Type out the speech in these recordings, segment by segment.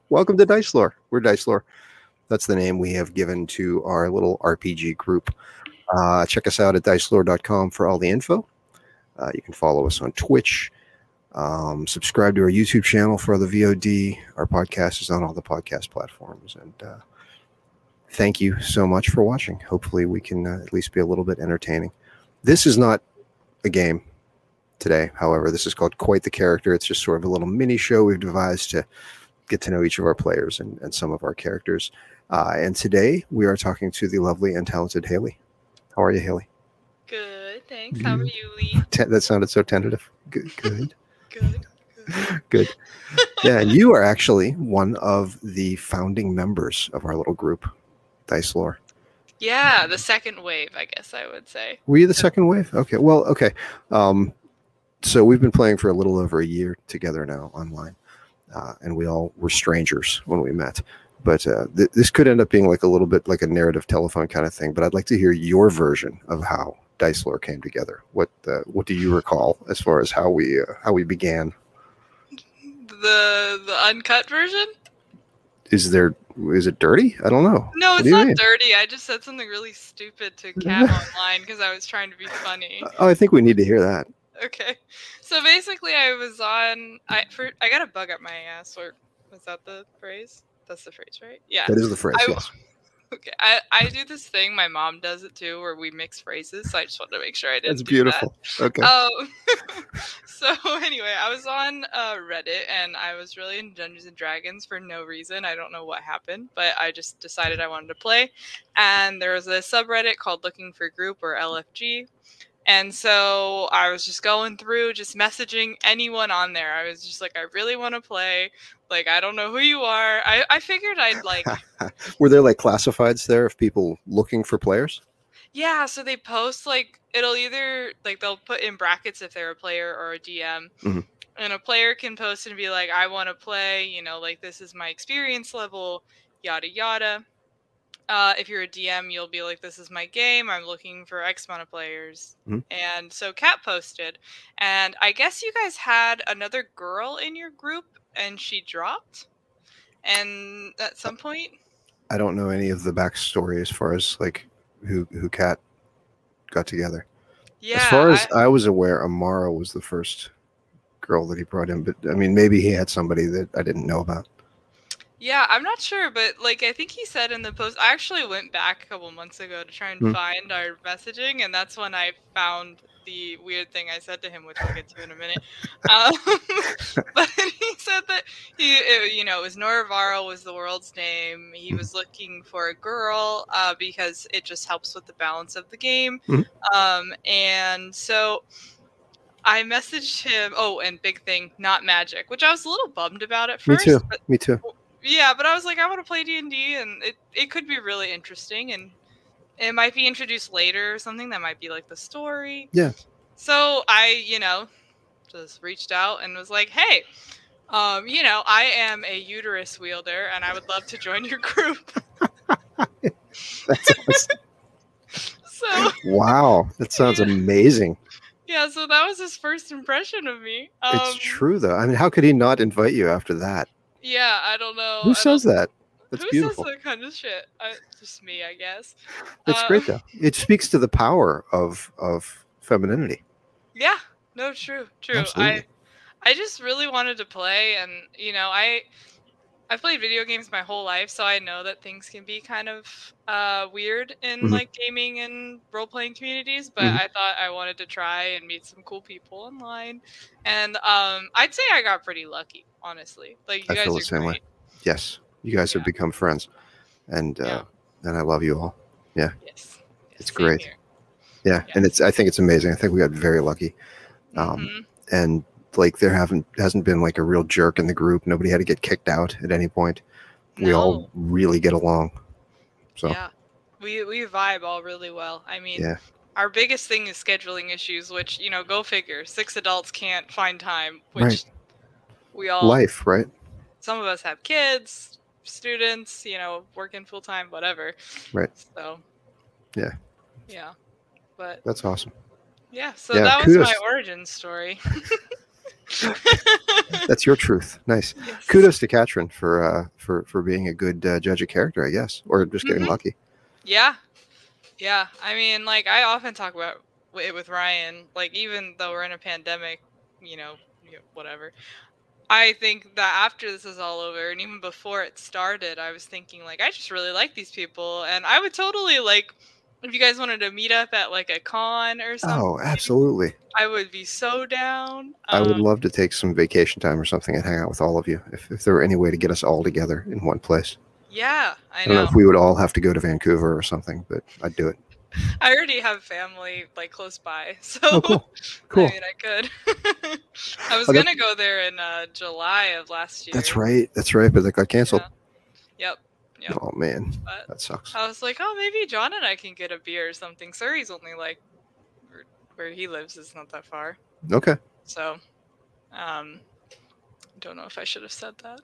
Welcome to Dice Lore. We're Dice Lore. That's the name we have given to our little RPG group. Check us out at dicelore.com for all the info. You can follow us on Twitch. Subscribe to our YouTube channel for the VOD. Our podcast is on all the podcast platforms. And thank you so much for watching. Hopefully we can at least be a little bit entertaining. This is not a game today. However, this is called Quite the Character. It's just sort of a little mini show we've devised to get to know each of our players and some of our characters. And today we are talking to the lovely and talented Haley. How are you, Haley? Good, thanks. How are you, Lee? That sounded so tentative. Good. Good. Yeah, and you are actually one of the founding members of our little group, Dice Lore. Yeah, the second wave, I guess I would say. Were you the second wave? Okay, well, okay. So we've been playing for a little over a year together now online. And we all were strangers when we met. But this could end up being like a little bit like a narrative telephone kind of thing. But I'd like to hear your version of how Dice Lore came together. What do you recall as far as how we began? The uncut version? Is it dirty? I don't know. No, it's not dirty. I just said something really stupid to Kat online because I was trying to be funny. Oh, I think we need to hear that. Okay. So basically I was on I got a bug up my ass, or was that the phrase? That's the phrase, right? Yeah. That is the phrase, yes. Okay. I do this thing, my mom does it too, where we mix phrases, so I just wanted to make sure I didn't. That's beautiful. Okay. So anyway, I was on Reddit and I was really into Dungeons and Dragons for no reason. I don't know what happened, but I just decided I wanted to play. And there was a subreddit called Looking for Group, or LFG. And so I was just going through, just messaging anyone on there. I was just like, I really want to play. Like, I don't know who you are. I figured I'd like... Were there like classifieds there of people looking for players? Yeah, so they post like, it'll either, like they'll put in brackets if they're a player or a DM. Mm-hmm. And a player can post and be like, I want to play, like this is my experience level, yada yada. If you're a DM, you'll be like, this is my game. I'm looking for X amount of players. Mm-hmm. And so Kat posted. And I guess you guys had another girl in your group and she dropped. And at some point... I don't know any of the backstory as far as like who Kat got together. Yeah. As far as I was aware, Amara was the first girl that he brought in. But I mean, maybe he had somebody that I didn't know about. Yeah, I'm not sure, but like I think he said in the post, I actually went back a couple months ago to try and find our messaging, and that's when I found the weird thing I said to him, which I'll get to in a minute. But he said that it was Noravaro was the world's name. He was looking for a girl because it just helps with the balance of the game. Mm-hmm. And so I messaged him. Oh, and big thing, not magic, which I was a little bummed about at first. Me too. Yeah, but I was like, I want to play D&D, and it could be really interesting, and it might be introduced later or something that might be like the story. Yeah. So I, just reached out and was like, hey, I am a uterus wielder, and I would love to join your group. That's awesome. So. Wow, that sounds amazing. Yeah, so that was his first impression of me. It's true, though. I mean, how could he not invite you after that? Yeah, I don't know. Who says that? That's beautiful. Who says that kind of shit? Just me, I guess. That's great, though. It speaks to the power of femininity. Yeah, no, true. Absolutely. I just really wanted to play, and I've played video games my whole life, so I know that things can be kind of weird in like gaming and role-playing communities, but I thought I wanted to try and meet some cool people online. And I'd say I got pretty lucky, honestly. Like, you guys feel the are same great. way. Yes, you guys have become friends, and I love you all. Yeah, yes, it's great. Here. Yeah, yes. and I think it's amazing. I think we got very lucky, and like there hasn't been like a real jerk in the group. Nobody had to get kicked out at any point. We all really get along. So yeah, we vibe all really well. I mean, our biggest thing is scheduling issues, which go figure. 6 adults can't find time, which we all life, right? Some of us have kids, students, working full time, whatever. Right. So. Yeah. But that's awesome. Yeah. So that was my origin story. That's your truth. Nice. Yes. Kudos to Katrin for being a good judge of character, I guess, or just getting lucky. Yeah. Yeah. I mean, like, I often talk about it with Ryan, like, even though we're in a pandemic, whatever. I think that after this is all over, and even before it started, I was thinking, like, I just really like these people, and I would totally, like, if you guys wanted to meet up at, like, a con or something. Oh, absolutely. I would be so down. I would love to take some vacation time or something and hang out with all of you, if there were any way to get us all together in one place. Yeah, I don't know know. if we would all have to go to Vancouver or something, but I'd do it. I already have family, like, close by, so Oh, cool. I mean, I could. I was gonna go there in July of last year. That's right, but that got canceled. Yeah. Yep. Oh man, that sucks. I was like, oh, maybe John and I can get a beer or something. Surrey's only, like, where he lives is not that far. Okay. So, don't know if I should have said that.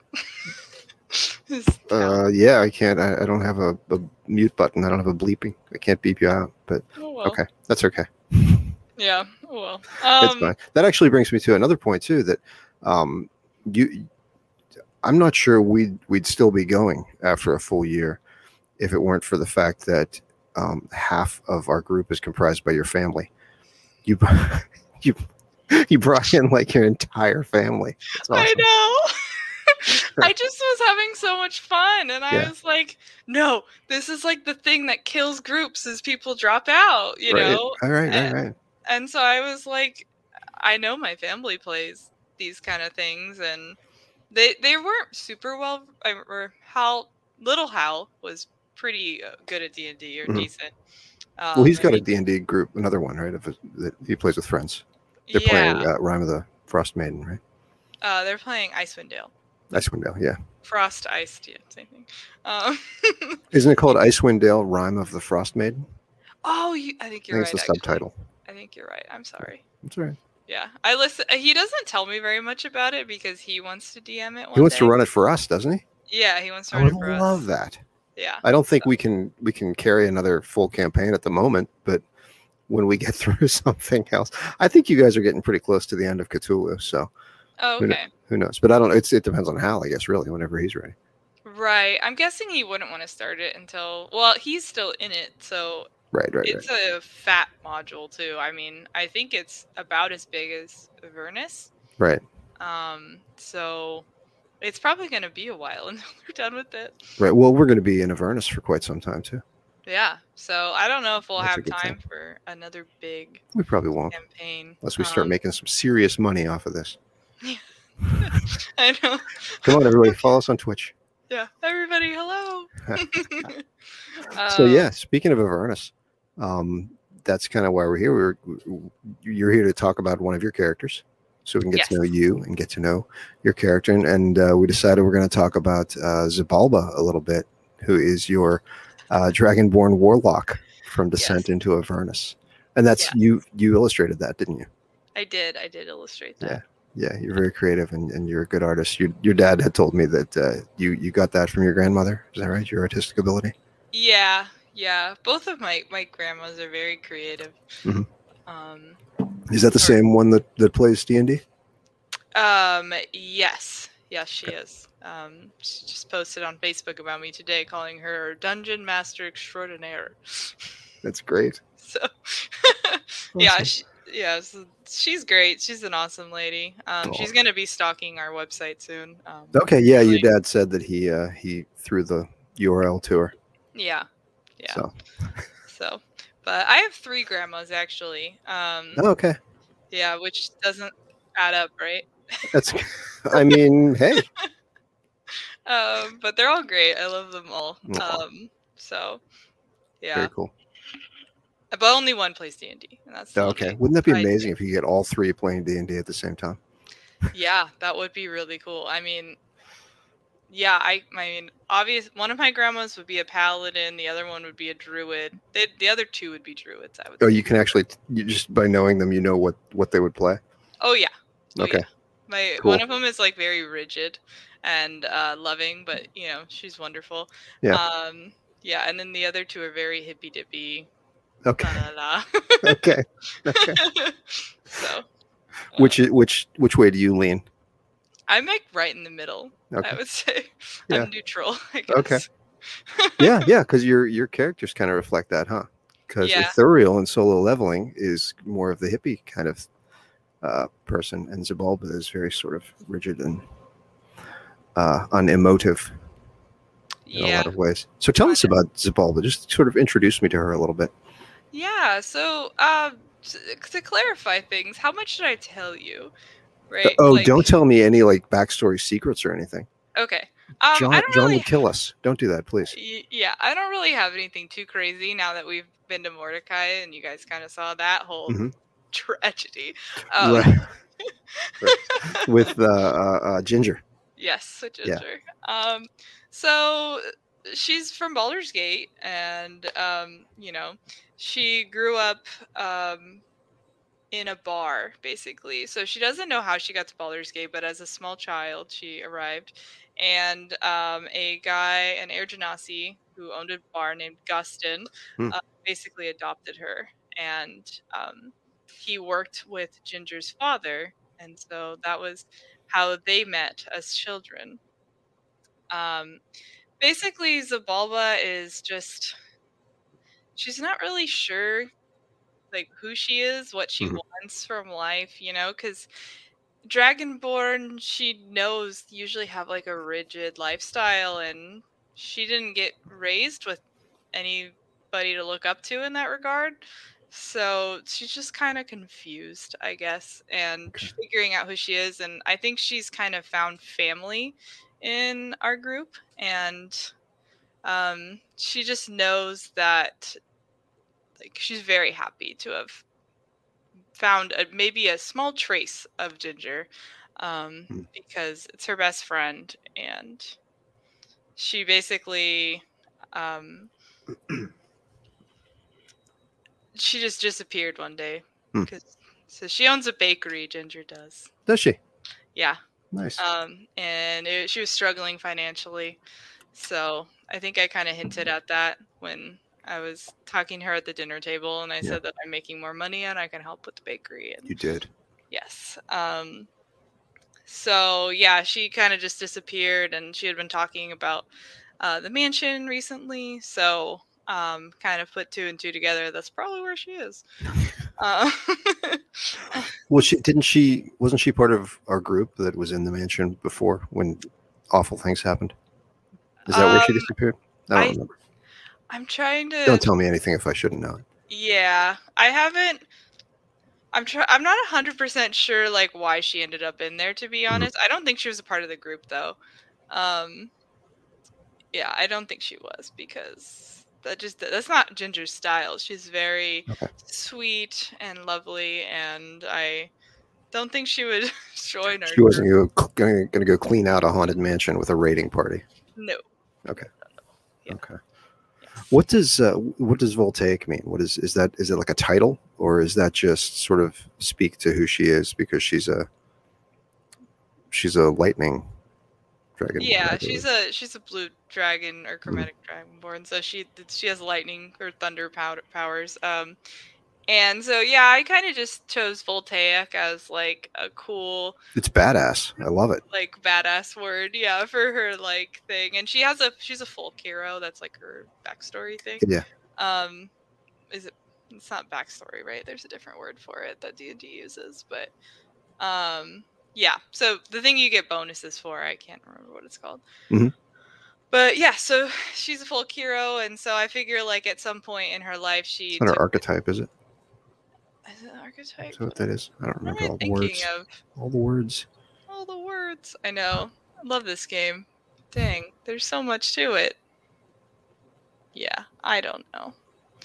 Yeah, I can't. I don't have a mute button. I don't have a bleeping. I can't beep you out. But okay, that's okay. Yeah. Well, it's fine. That actually brings me to another point too. That I'm not sure we'd still be going after a full year if it weren't for the fact that half of our group is comprised by your family. You brought in like your entire family. That's awesome. I know. I just was having so much fun, and I was like, no, this is like the thing that kills groups is people drop out, you know? All right. And so I was like, I know my family plays these kind of things, and they weren't super well, or Little Hal was pretty good at D&D, or decent. Well, he's got a D&D group, another one, right? That he plays with friends. They're playing Rime of the Frost Maiden, right? They're playing Icewind Dale. Icewind Dale, yeah. Frost Iced, yeah, same thing. Isn't it called Icewind Dale, Rime of the Frost Maiden? Oh, I think you're right. It's the subtitle. I think you're right. I'm sorry. That's all right. Yeah, I listen. He doesn't tell me very much about it because he wants to DM it. He wants to run it for us, doesn't he? Yeah, he wants to run it for us. I love that. Yeah. I don't think we can carry another full campaign at the moment, but when we get through something else, I think you guys are getting pretty close to the end of Cthulhu. So. Oh, okay. Who knows? But I don't know. It depends on Hal, I guess, really, whenever he's ready. Right. I'm guessing he wouldn't want to start it until, well, he's still in it, so right. It's a fat module too. I mean, I think it's about as big as Avernus. Right. So it's probably going to be a while until we're done with it. Right. Well, we're going to be in Avernus for quite some time too. Yeah. So I don't know if we'll have time for another big. We probably won't. Campaign unless we start making some serious money off of this. Yeah. I know. Come on, everybody, follow us on Twitch. Yeah, everybody, hello. So yeah, speaking of Avernus, that's kind of why we're here. You're here to talk about one of your characters, so we can get to know you and get to know your character. And we decided we're going to talk about Xibalba a little bit, who is your Dragonborn warlock from Descent into Avernus. And that's you illustrated that, didn't you? I did illustrate that. Yeah, you're very creative and you're a good artist. Your dad had told me that you got that from your grandmother. Is that right? Your artistic ability? Yeah. Both of my grandmas are very creative. Mm-hmm. Is that the same one that plays D&D? Yes, she is. She just posted on Facebook about me today, calling her Dungeon Master Extraordinaire. That's great. So, awesome. So she's great. She's an awesome lady. She's going to be stalking our website soon. Okay, yeah, your dad said that he threw the URL to her. Yeah. So, but I have 3 grandmas actually. Okay. Yeah, which doesn't add up, right? That's, I mean, hey. But they're all great. I love them all. So, yeah. Very cool. But only one plays D&D, and that's okay. Wouldn't that be amazing if you get all 3 playing D&D at the same time? Yeah, that would be really cool. I mean, yeah, I mean, one of my grandmas would be a paladin, the other one would be a druid. The other 2 would be druids, I would say. You can actually, just by knowing them, you know what they would play? Oh, yeah. Okay. Yeah. One of them is like very rigid and loving, but she's wonderful. Yeah. Yeah, and then the other 2 are very hippy dippy. Okay. La, la, la. Okay. So. Which way do you lean? I'm like right in the middle. Okay. I would say Yeah. I'm neutral, I guess. Okay. Yeah, because your characters kind of reflect that, huh? Because Yeah. Ithuriel in Solo Leveling is more of the hippie kind of person, and Xibalba is very sort of rigid and unemotive in a lot of ways. So tell us about Xibalba. Just sort of introduce me to her a little bit. Yeah. So to clarify things, how much should I tell you? Right. Oh, don't tell me any like backstory secrets or anything. Okay. John would kill us. Don't do that, please. Yeah, I don't really have anything too crazy now that we've been to Mordecai and you guys kind of saw that whole tragedy. Right. With Ginger. Yes, with Ginger. Yeah. So she's from Baldur's Gate, and she grew up in a bar, basically. So she doesn't know how she got to Baldur's Gate, but as a small child, she arrived. And a guy, an Air Genasi, who owned a bar named Gustin, basically adopted her. And he worked with Ginger's father. And so that was how they met as children. Basically, Xibalba is just... she's not really sure like who she is, what she wants from life, because Dragonborn, she knows, usually have like a rigid lifestyle, and she didn't get raised with anybody to look up to in that regard. So she's just kind of confused, I guess, and figuring out who she is. And I think she's kind of found family in our group, and she just knows that like she's very happy to have found maybe a small trace of Ginger, because it's her best friend, and she basically she just disappeared one day. So she owns a bakery, Ginger does. Does she? Yeah. Nice. And she was struggling financially, so I think I kind of hinted at that when I was talking to her at the dinner table, and I said that I'm making more money and I can help with the bakery. And you did. Yes. So yeah, she kind of just disappeared, and she had been talking about the mansion recently. So kind of put two and two together. That's probably where she is. Well, wasn't she part of our group that was in the mansion before when awful things happened? Is that where she disappeared? I don't remember. I'm trying to... Don't tell me anything if I shouldn't know it. Yeah, I haven't... I'm not 100% sure like why she ended up in there, to be honest. I don't think she was a part of the group though. Yeah, I don't think she was, because that's not Ginger's style. She's very sweet and lovely, and I don't think she would join our She wasn't going to go clean out a haunted mansion with a raiding party. No. Okay. Yeah. Okay. What does Voltaic mean? Is it like a title, or is that just sort of speak to who she is because she's a lightning dragon? Yeah, she's a blue dragon or chromatic dragonborn, so she has lightning or thunder powers. And so yeah, I kind of just chose Voltaic as like a cool... It's badass. I love it. Like badass word, yeah, for her like thing. And she's a folk hero. That's like her backstory thing. Yeah. It's not backstory, right? There's a different word for it that D&D uses, but yeah. So the thing you get bonuses for, I can't remember what it's called. But yeah, so she's a folk hero, and so I figure like at some point in her life it's not her archetype, is it? Is it an archetype? Is that what that is? I don't remember all the words. All the words. All the words. I know. I love this game. Dang, there's so much to it. Yeah, I don't know.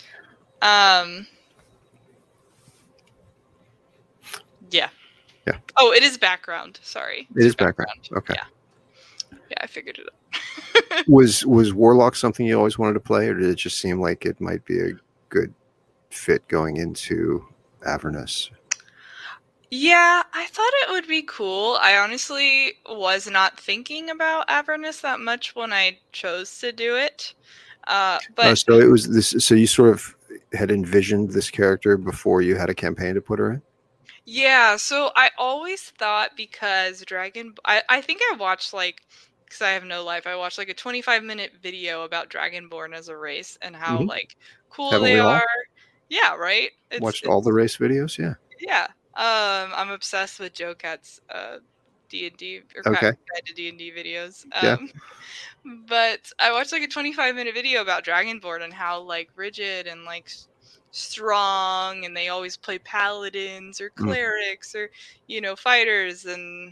Yeah. Yeah. Oh, it is background. Sorry. It is background. Okay. Yeah, I figured it out. Was Warlock something you always wanted to play, or did it just seem like it might be a good fit going into Avernus? Yeah, I thought it would be cool. I honestly was not thinking about Avernus that much when I chose to do it. But so it was this. So you sort of had envisioned this character before you had a campaign to put her in. Yeah, so I always thought because I think I watched like, because I have no life, I watched like a 25-minute video about Dragonborn as a race and how Hmm. like cool Haven't they we all are. Yeah, right? watched all the It's race videos? Yeah. yeah. I'm obsessed with Joe Cat's D&D or Okay. Guide to D&D videos. Yeah. But I watched like a 25-minute video about Dragonborn and how like rigid and like strong, and they always play paladins or Mm. clerics or fighters and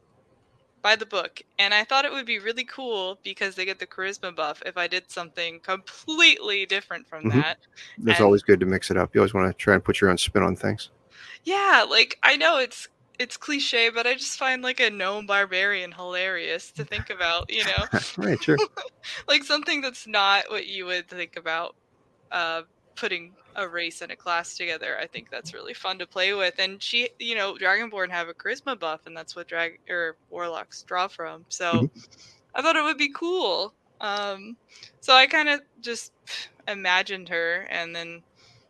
by the book. And I thought it would be really cool because they get the charisma buff if I did something completely different from Hmm. that. It's And always good to mix it up. You always want to try and put your own spin on things. yeah, like I know it's cliche, but I just find like a gnome barbarian hilarious to think about. Right. Sure. Like something that's not what you would think about uh putting a race and a class together. I think that's really fun to play with. And Dragonborn have a charisma buff, and that's what warlocks draw from. So Hmm. I thought it would be cool. So I kind of just imagined her and then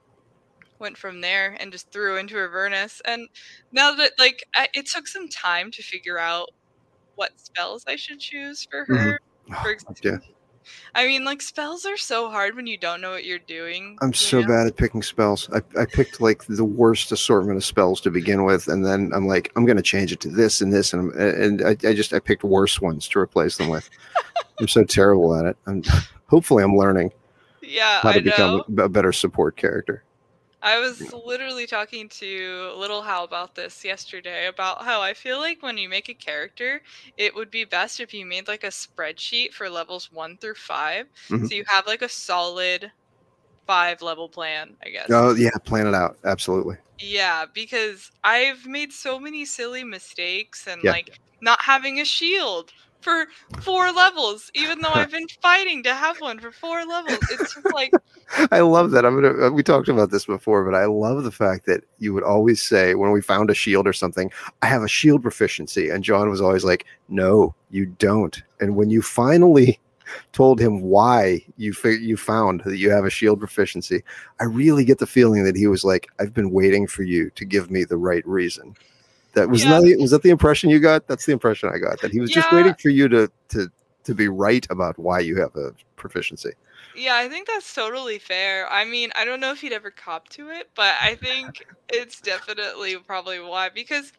went from there and just threw into Avernus. And now that it took some time to figure out what spells I should choose for Hmm. her. For Yeah. I mean, like spells are so hard when you don't know what you're doing. I'm so bad at picking spells. I picked like the worst assortment of spells to begin with, and then I'm like, I'm going to change it to this and this, and I picked worse ones to replace them with. I'm so terrible at it. Hopefully I'm learning Yeah, how I to become know. a better support character. I was literally talking to Little Hal about this yesterday, about how I feel like when you make a character, it would be best if you made like a spreadsheet for levels 1 through 5. Hmm. So you have like a solid 5-level plan, I guess. Oh yeah, plan it out. Absolutely. Yeah, because I've made so many silly mistakes and Yeah. like not having a shield for 4 levels, even though I've been fighting to have one for 4 levels. It's just like, I love that. We talked about this before, but I love the fact that you would always say when we found a shield or something, I have a shield proficiency. And John was always like, no, you don't. And when you finally told him why you found that you have a shield proficiency, I really get the feeling that he was like, I've been waiting for you to give me the right reason. That was yeah, was that the impression you got? That's the impression I got, that he was just yeah, waiting for you to be right about why you have a proficiency. yeah, I think that's totally fair. I mean, I don't know if he'd ever cop to it, but I think it's definitely probably why, because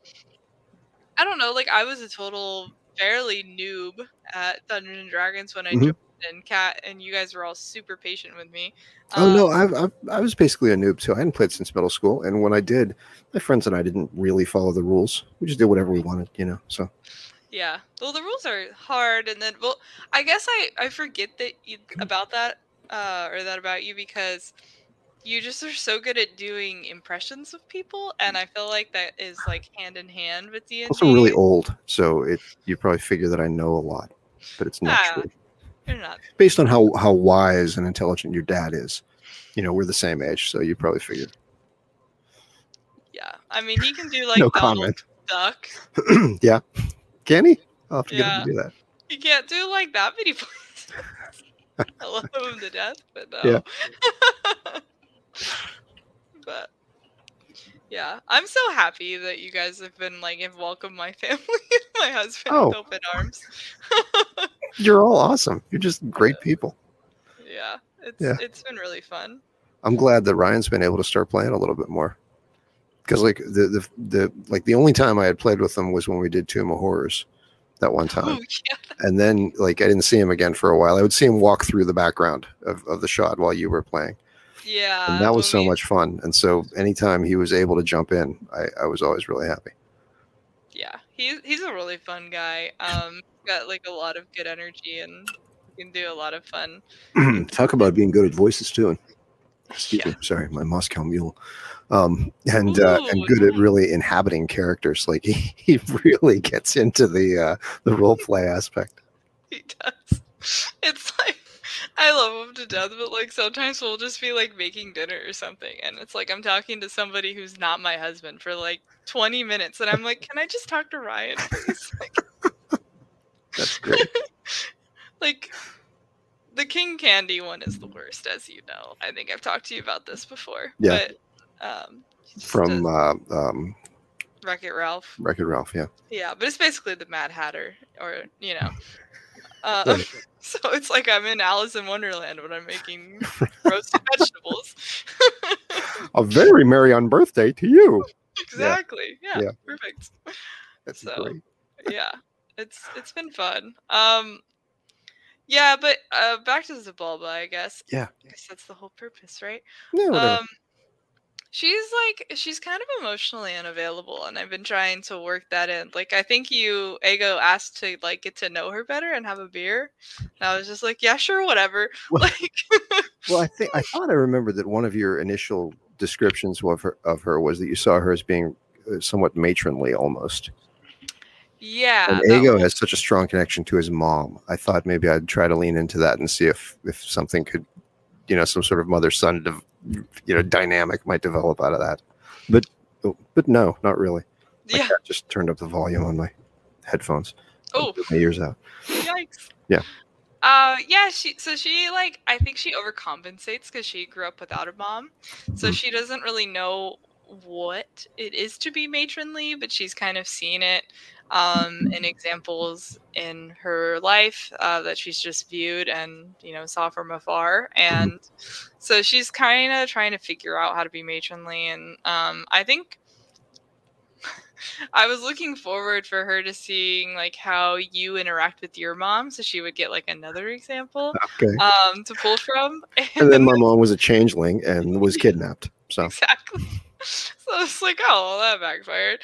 I don't know, like I was a total fairly noob at Dungeons and Dragons when I Mhm. joined, and Cat and you guys were all super patient with me. Oh Um, no, I was basically a noob too. I hadn't played since middle school, and when I did, my friends and I didn't really follow the rules. We just did whatever we wanted. So Yeah. Well, the rules are hard, and then I guess I forget about that or that about you because you just are so good at doing impressions of people, and I feel like that is like hand in hand with D and also really D. old, so you probably figure that I know a lot, but it's not Ah, true. you're not. Based on how wise and intelligent your dad is, we're the same age, so you probably figured. Yeah. I mean, he can do like No Donald comment. Duck. Yeah, can he? I'll have to get him Yeah. to do that. He can't do like that many voices. I love him to death, but no. Yeah. But yeah, I'm so happy that you guys have been like have welcomed my family and my husband with open arms. You're all awesome. You're just great people. Yeah, Yeah. it's been really fun. I'm glad that Ryan's been able to start playing a little bit more. Because like the only time I had played with him was when we did Tomb of Horrors that one time. Oh, yeah. And then like I didn't see him again for a while. I would see him walk through the background of the shot while you were playing. Yeah. And that was so much fun. And so anytime he was able to jump in, I was always really happy. Yeah. He's a really fun guy. Got like a lot of good energy and he can do a lot of fun. Talk about being good at voices too. Excuse Yeah. me, sorry, my Moscow Mule. And good at really inhabiting characters. Like he really gets into the role play aspect. He does. It's like I love him to death, but like sometimes we'll just be like making dinner or something, and it's like I'm talking to somebody who's not my husband for like 20 minutes, and I'm like, "Can I just talk to Ryan, please?" That's great. Like the King Candy one is the worst, as you know. I think I've talked to you about this before. Yeah. But From Wreck-It Ralph. Wreck-It Ralph, yeah. Yeah, but it's basically the Mad Hatter, or Right. so it's like I'm in Alice in Wonderland when I'm making roasted vegetables. A very merry on birthday to you. Exactly. Yeah. Yeah. Perfect. That's So, great. yeah, it's been fun. Yeah, but back to Zabalba, I guess. Yeah. I guess that's the whole purpose, right? Yeah, whatever. She's kind of emotionally unavailable, and I've been trying to work that in. Like, I think Ego asked to like get to know her better and have a beer. And I was just like, yeah, sure, whatever. Well, Like, well, I thought I remembered that one of your initial descriptions of her was that you saw her as being somewhat matronly, almost. yeah, And Ego has such a strong connection to his mom. I thought maybe I'd try to lean into that and see if something could, some sort of mother-son, dynamic might develop out of that. But no, not really. My cat just turned up the volume on my headphones. Oh, my ears out. Yikes. Yeah. Yeah. She like, I think she overcompensates because she grew up without a mom, so she doesn't really know what it is to be matronly, but she's kind of seen it in examples in her life that she's just viewed and saw from afar, and so she's kind of trying to figure out how to be matronly. And I think I was looking forward for her to seeing like how you interact with your mom, so she would get like another example to pull from. And then my mom was a changeling and was kidnapped. So exactly. So it's like, oh, well, that backfired.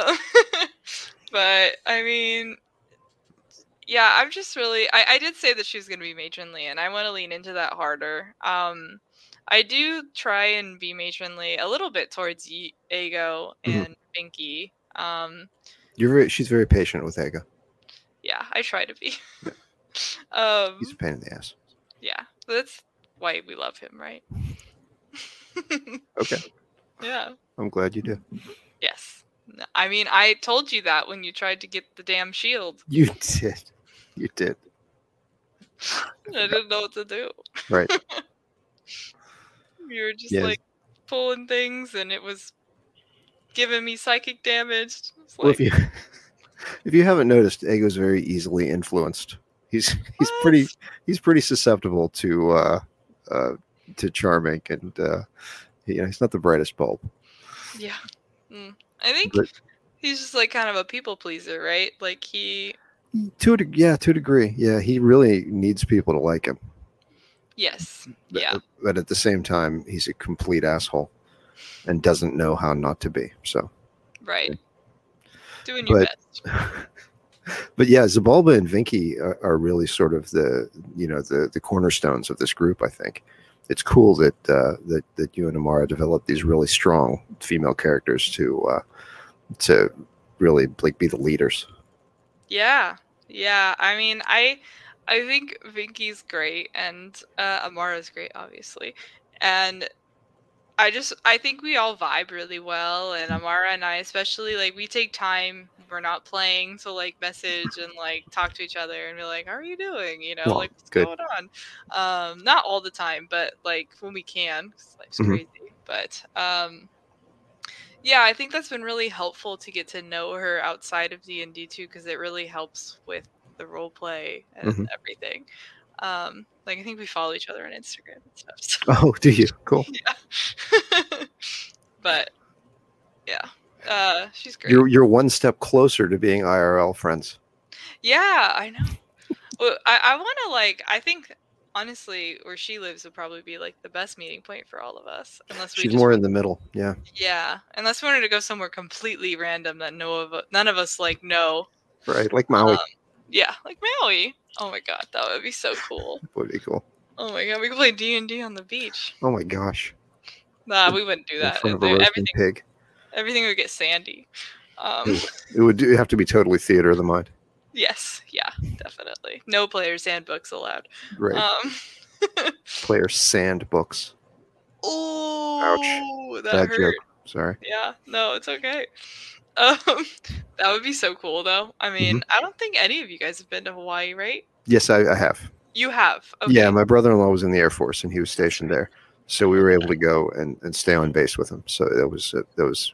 But I mean, yeah, I'm just really. I did say that she was going to be matronly, and I want to lean into that harder. I do try and be matronly a little bit towards Ego and Binky. She's very patient with Ego. Yeah, I try to be. He's a pain in the ass. Yeah, that's why we love him, right? Okay. Yeah. I'm glad you do. Yes. I mean, I told you that when you tried to get the damn shield. You did. You did. I didn't know what to do. Right. You were just like pulling things, and it was giving me psychic damage. Well, if you haven't noticed, Ego's very easily influenced. He's pretty susceptible to charming, and he's not the brightest bulb. Yeah. I think he's just like kind of a people pleaser, right? Like to a degree. Yeah, he really needs people to like him. Yes. Yeah. But at the same time, he's a complete asshole and doesn't know how not to be. So. Right. Doing your best. But yeah, Zabalba and Vinky are really sort of the cornerstones of this group. I think it's cool that you and Amara developed these really strong female characters to really like be the leaders. Yeah. I mean, I think Vinky's great, and Amara's great, obviously, and I think we all vibe really well, and Amara and I especially, like, we take time, we're not playing, to like message and like talk to each other and be like, how are you doing? Like, what's going on? Not all the time, but like when we can, 'cause life's crazy. But yeah, I think that's been really helpful to get to know her outside of D&D too, because it really helps with the role play and everything. Like, I think we follow each other on Instagram and stuff. So. Oh, do you? Cool. Yeah. But yeah, she's great. You're one step closer to being IRL friends. Yeah, I know. Well, I want to I think honestly, where she lives would probably be like the best meeting point for all of us, unless she's more in the middle. Yeah. Yeah, unless we wanted to go somewhere completely random that none of us like know. Right, like Maui. Yeah, like Maui. Oh my god, that would be so cool. That would be cool. Oh my god, we could play D&D on the beach. Oh my gosh. Nah, we wouldn't do that. In front of a roasting pig. Everything would get sandy. It would have to be totally theater of the mind. Yes, yeah, definitely. No player's handbooks allowed. Right. Player sand books. Oh, ouch! That Bad hurt. joke. Sorry. Yeah, no, it's okay. That would be so cool, though. I mean, I don't think any of you guys have been to Hawaii, right? Yes, I have. You have? Okay. Yeah, my brother-in-law was in the Air Force, and he was stationed there. So we were able to go and stay on base with him. So that was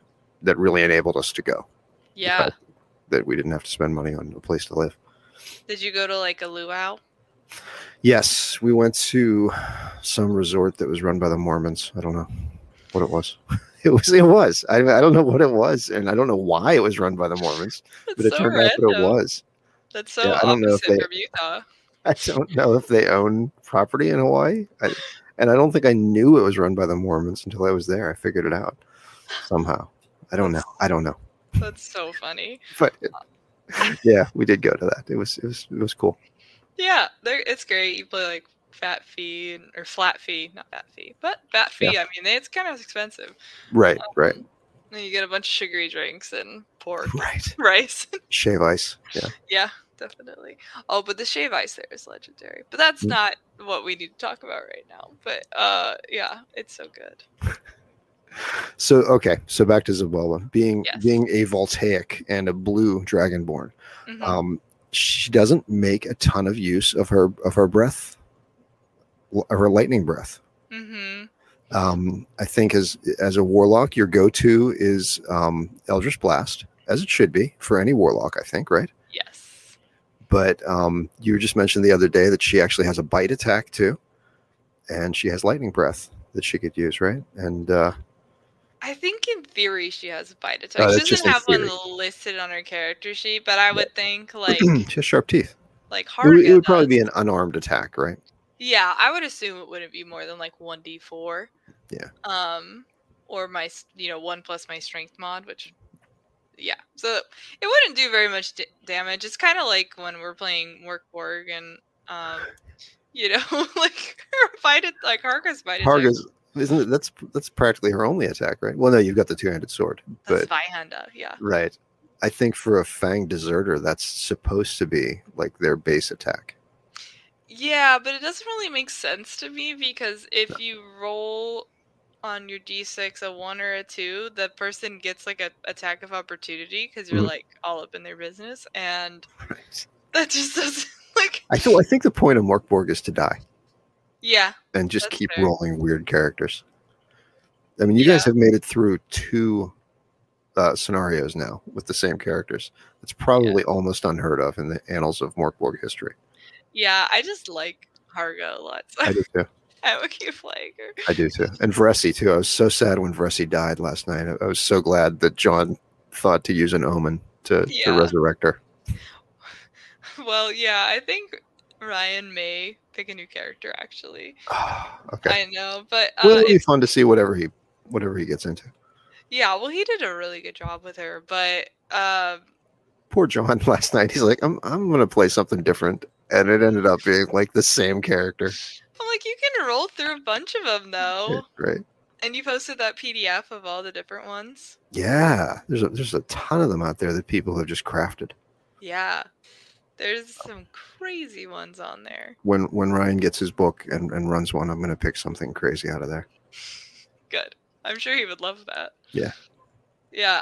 that really enabled us to go. Yeah. That we didn't have to spend money on a place to live. Did you go to like a luau? Yes, we went to some resort that was run by the Mormons. I don't know what it was. It was. I don't know what it was, and I don't know why it was run by the Mormons, That's but it so turned out that it random. was. That's so I don't know if opposite from Utah. I don't know if they own property in Hawaii. And I don't think I knew it was run by the Mormons until I was there. I figured it out somehow. I don't know. That's so funny. But yeah, we did go to that. It was cool. Yeah, it's great. You play like fat fee or flat fee, not fat fee, but fat fee. Yeah. I mean, it's kind of expensive. Right. And you get a bunch of sugary drinks and pork, right, rice, shave ice. Yeah. Yeah, definitely. Oh, but the shave ice there is legendary. But that's not what we need to talk about right now. But yeah, it's so good. So back to Zabala being a voltaic and a blue dragonborn. Mm-hmm. She doesn't make a ton of use of her breath, of her lightning breath. Mm-hmm. I think as a warlock, your go-to is Eldritch Blast, as it should be for any warlock, I think, right? Yes. But you just mentioned the other day that she actually has a bite attack too, and she has lightning breath that she could use, right? And I think in theory she has a bite attack. She doesn't have one listed on her character sheet, but I would think like she has sharp teeth. Like Harga it would probably be an unarmed attack, right? Yeah, I would assume it wouldn't be more than like 1d4. Yeah. Or my 1 plus my strength mod, which so it wouldn't do very much damage. It's kind of like when we're playing Morkborg and like her bite, like Harga's bite attack. Isn't it? That's practically her only attack, right? Well, no, you've got the two-handed sword. That's Vaihanda, yeah. Right. I think for a Fang Deserter, that's supposed to be like their base attack. Yeah, but it doesn't really make sense to me because if you roll on your d6 a 1 or a 2, the person gets like an attack of opportunity because you're like all up in their business, and that just doesn't like. I think the point of Morkborg is to die. Yeah. And just keep rolling weird characters. I mean, you guys have made it through 2 scenarios now with the same characters. It's probably almost unheard of in the annals of Morkborg history. Yeah, I just like Harga a lot. So I do too. I would keep playing her. I do too. And Vresi too. I was so sad when Vresi died last night. I was so glad that John thought to use an omen to resurrect her. Well, yeah, I think Ryan may pick a new character actually. Okay. I know, but it'll be fun to see whatever he gets into. Yeah, well, he did a really good job with her, but poor John last night. He's like, I'm gonna play something different, and it ended up being like the same character. I'm like, you can roll through a bunch of them though, right? And you posted that PDF of all the different ones. Yeah, there's a ton of them out there that people have just crafted. Yeah. There's some crazy ones on there. When Ryan gets his book and runs one, I'm going to pick something crazy out of there. Good. I'm sure he would love that. Yeah. Yeah,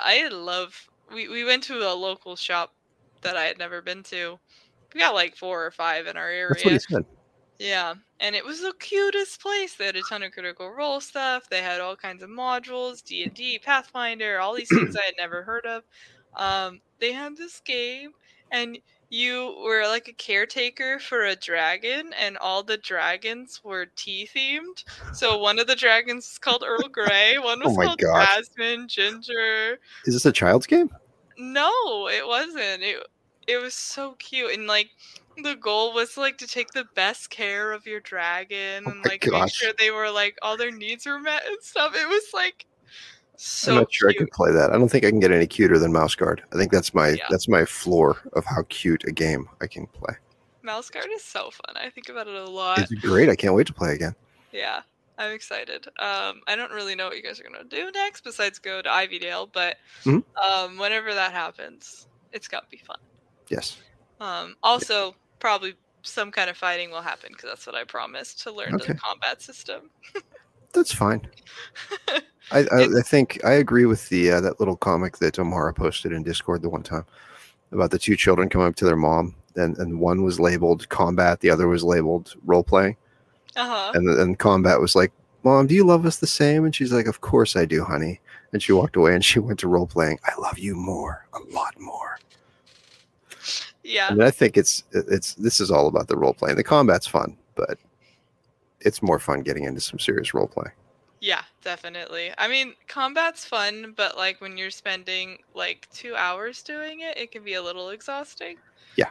we went to a local shop that I had never been to. We got like 4 or 5 in our area. That's what he said. Yeah, and it was the cutest place. They had a ton of Critical Role stuff. They had all kinds of modules, D&D, Pathfinder, all these things I had never heard of. They had this game, and you were like a caretaker for a dragon, and all the dragons were tea themed. So one of the dragons was called Earl Grey, one was called Jasmine, Ginger. Is this a child's game? No, it wasn't. It was so cute, and like the goal was like to take the best care of your dragon and like make sure they were like all their needs were met and stuff. It was like so I'm not sure cute. I can play that. I don't think I can get any cuter than Mouse Guard. I think that's my floor of how cute a game I can play. Mouse Guard is so fun. I think about it a lot. It's great. I can't wait to play again. Yeah, I'm excited. I don't really know what you guys are gonna do next besides go to Ivydale, but whenever that happens, it's gotta be fun. Yes. Also, probably some kind of fighting will happen because that's what I promised to learn the combat system. That's fine. I think I agree with the that little comic that Omara posted in Discord the one time about the 2 children coming up to their mom, and one was labeled combat, the other was labeled role playing. Uh-huh. And combat was like, Mom, do you love us the same? And she's like, of course I do, honey. And she walked away and she went to role playing. I love you more, a lot more. Yeah. I mean, I think this is all about the role playing. The combat's fun, but it's more fun getting into some serious role play. Yeah, definitely. I mean, combat's fun, but like when you're spending like 2 hours doing it, it can be a little exhausting. Yeah.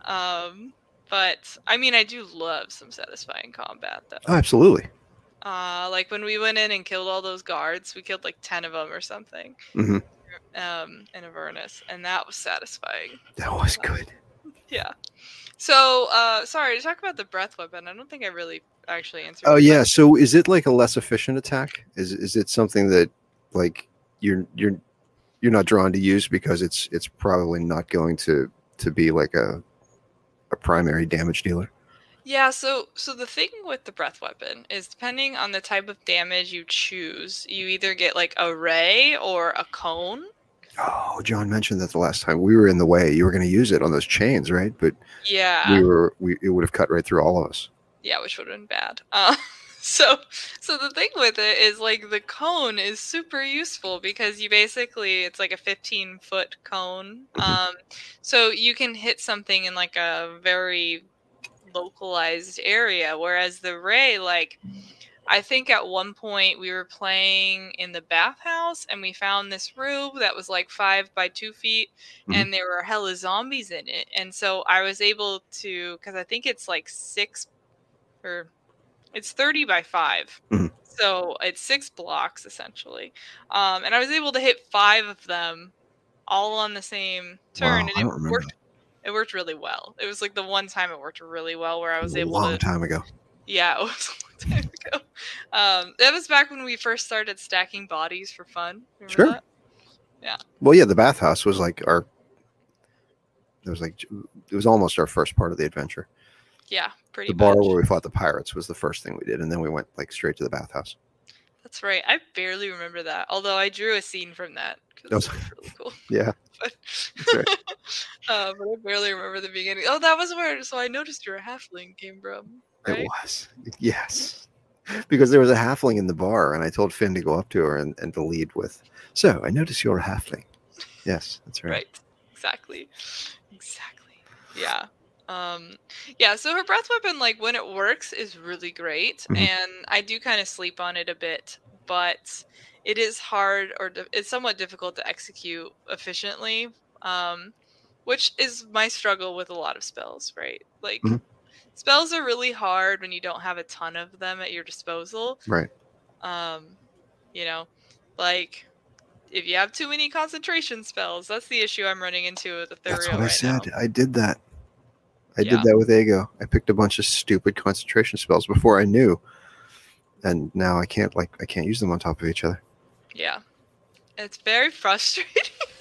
But I mean, I do love some satisfying combat though. Oh, absolutely. Like when we went in and killed all those guards, we killed like 10 of them or something. Mm-hmm. In Avernus, and that was satisfying. That was good. Yeah. So, sorry to talk about the breath weapon. I don't think I really actually answered. Oh yeah. So is it like a less efficient attack? Is it something that like you're not drawn to use because it's probably not going to be like a primary damage dealer? Yeah, so the thing with the breath weapon is depending on the type of damage you choose, you either get like a ray or a cone. Oh, John mentioned that the last time we were in the way. You were going to use it on those chains, right? But yeah, it would have cut right through all of us. Yeah, which would have been bad. So the thing with it is like the cone is super useful because it's like a 15-foot cone. So you can hit something in like a very localized area, whereas the ray, like I think at one point we were playing in the bathhouse and we found this room that was like 5 by 2 feet and there were hella zombies in it, and so I was able to, because I think it's like 6 or it's 30 by 5, so it's 6 blocks essentially, and I was able to hit 5 of them all on the same turn. Wow, And it worked really well. It was like the one time it worked really well where I was able to. A long time ago. Yeah, it was a long time ago. That was back when we first started stacking bodies for fun. Remember Sure. that? Yeah. Well, yeah, the bathhouse was like it was almost our first part of the adventure. Yeah, pretty much. The bar much. where we fought the pirates was the first thing we did, and then we went like straight to the bathhouse. That's right. I barely remember that, although I drew a scene from that. That was really cool. Yeah. But, that's right. But I barely remember the beginning. Oh, that was where. So I noticed your halfling came from. Right? It was. Yes. Because there was a halfling in the bar, and I told Finn to go up to her and to lead with, "So, I notice you're a halfling." Yes, that's right. Right. Exactly. Yeah. Yeah, so her breath weapon, like when it works, is really great, and I do kind of sleep on it a bit, but it is hard, or it's somewhat difficult to execute efficiently, which is my struggle with a lot of spells, right? Like, spells are really hard when you don't have a ton of them at your disposal. Right. You know, like if you have too many concentration spells, that's the issue I'm running into with Ethereal. That's what I said. Now. I did that. I did that with Ego. I picked a bunch of stupid concentration spells before I knew, and now I can't use them on top of each other. Yeah, it's very frustrating,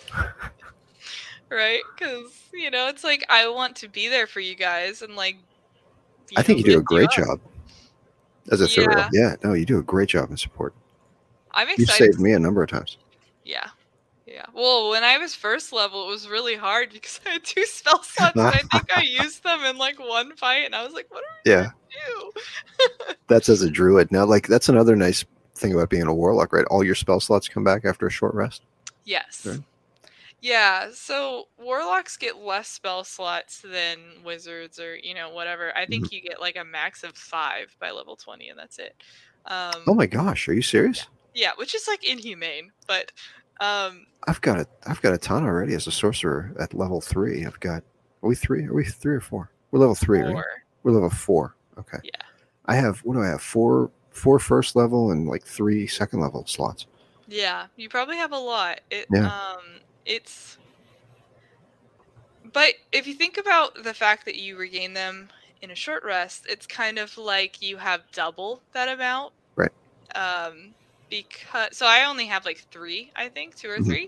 right? Because it's like I want to be there for you guys, and like I think you do a great job as a Ethereal. Yeah, no, you do a great job in support. I'm excited. You've saved me a number of times. Yeah. Well, when I was first level, it was really hard because I had 2 spell slots, and I think I used them in like one fight, and I was like, "What are we gonna do?" That's as a druid. Now, like that's another nice thing about being a warlock, right? All your spell slots come back after a short rest. Yes. Right? Yeah. So warlocks get less spell slots than wizards, or whatever. I think you get like a max of 5 by level 20, and that's it. Oh my gosh, are you serious? Yeah, which is like inhumane, but. I've got a ton already as a sorcerer at level 3. Are we 3 or 4? We're level 3, 4. Right? We're level 4. Okay. Yeah. I have 4 first level and like 3 second level slots. Yeah, you probably have a lot. It's but if you think about the fact that you regain them in a short rest, it's kind of like you have double that amount. Right. Because I only have like 3, I think 2 or 3.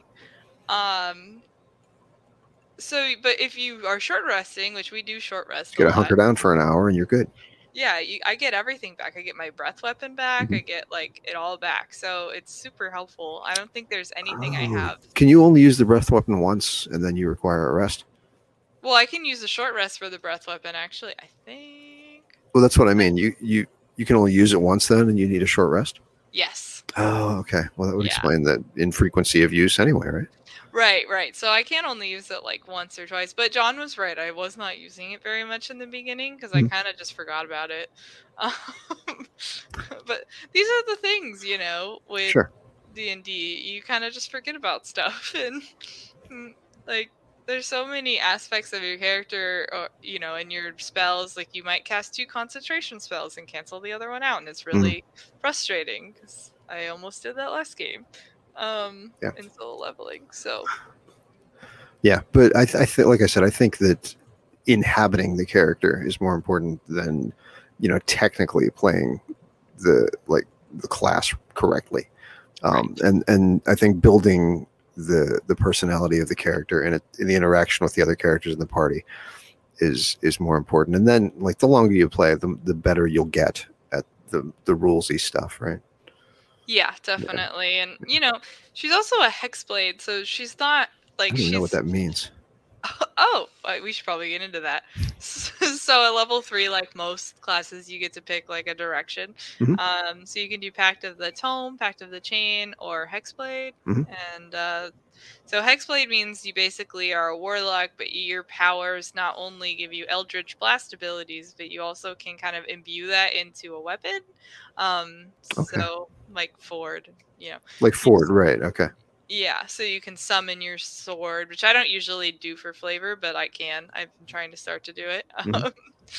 So, but if you are short resting, which we do short rest, you gotta hunker down for an hour and you're good. Yeah, I get everything back. I get my breath weapon back. I get like it all back. So it's super helpful. I don't think there's anything I have. Can you only use the breath weapon once and then you require a rest? Well, I can use a short rest for the breath weapon. Actually, I think. Well, that's what I mean. You can only use it once then, and you need a short rest. Yes. Oh, okay. Well, that would Yeah. explain the infrequency of use anyway, right? Right. So I can only use it like once or twice. But John was right. I was not using it very much in the beginning because I Mhm. kind of just forgot about it. Um, but these are the things, with Sure. D&D. You kind of just forget about stuff, and like there's so many aspects of your character, or in your spells. Like you might cast 2 concentration spells and cancel the other one out, and it's really frustrating because I almost did that last game. Yeah. In solo leveling. So Yeah, but I think, like I said, I think that inhabiting the character is more important than, technically playing the class correctly. And I think building the personality of the character and in the interaction with the other characters in the party is more important. And then, like, the longer you play, the better you'll get at the rulesy stuff, right? yeah, definitely. And she's also a hexblade, so she's not I like don't even know what she's. that means. Oh, we should probably get into that. So at level 3, like most classes, you get to pick like a direction. Mhm. So you can do Pact of the Tome, Pact of the Chain, or Hexblade. Mhm. And so Hexblade means you basically are a warlock, but your powers not only give you Eldritch Blast abilities, but you also can kind of imbue that into a weapon. Okay. So like Ford, Like Ford, right? Okay. yeah, so you can summon your sword, which I don't usually do for flavor, but I can. I've been trying to start to do it. Mhm.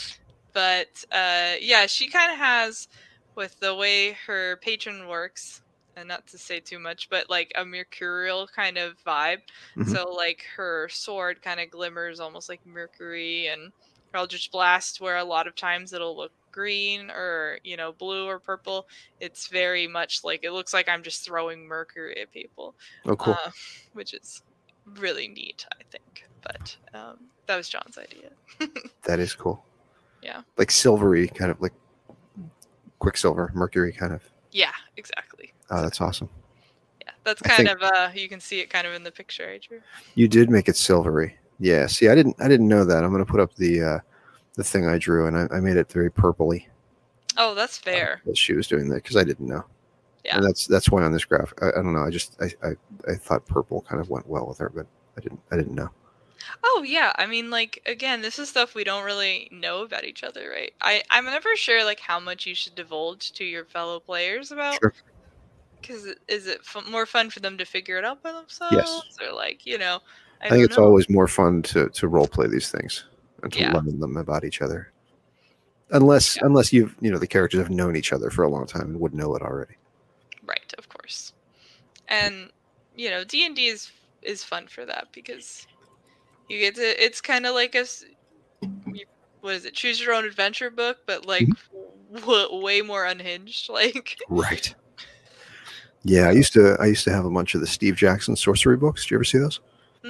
But yeah, she kind of has, with the way her patron works, and not to say too much, but like a mercurial kind of vibe. Mhm. So like her sword kind of glimmers almost like mercury, and Eldritch Blast, where a lot of times it'll look green or blue or purple, it's very much like it looks like I'm just throwing mercury at people, Oh, cool. which is really neat, I think. But that was John's idea. That is cool. Yeah. Like silvery, kind of like Quicksilver, Mercury, kind of. Yeah, exactly. Oh, that's awesome. Yeah, that's I kind think- of you can see it kind of in the picture, I drew. You did make it silvery. Yeah. See, I didn't know that. I'm going to put up the thing I drew, and I made it very purpley. Oh, that's fair. That she was doing that because I didn't know. Yeah. And that's why on this graph, I don't know. I thought purple kind of went well with her, but I didn't know. Oh yeah, I mean, like, again, this is stuff we don't really know about each other, right? I'm never sure like how much you should divulge to your fellow players about. Sure. Because is it more fun for them to figure it out by themselves? Yes. Or like, I think it's always more fun to role play these things and to Yeah. learn them about each other. Unless you've the characters have known each other for a long time and would know it already. Right, of course. And D&D is fun for that because you get to. It's kind of like what is it? Choose your own adventure book, but like way more unhinged. Like Right. Yeah, I used to have a bunch of the Steve Jackson sorcery books. Did you ever see those?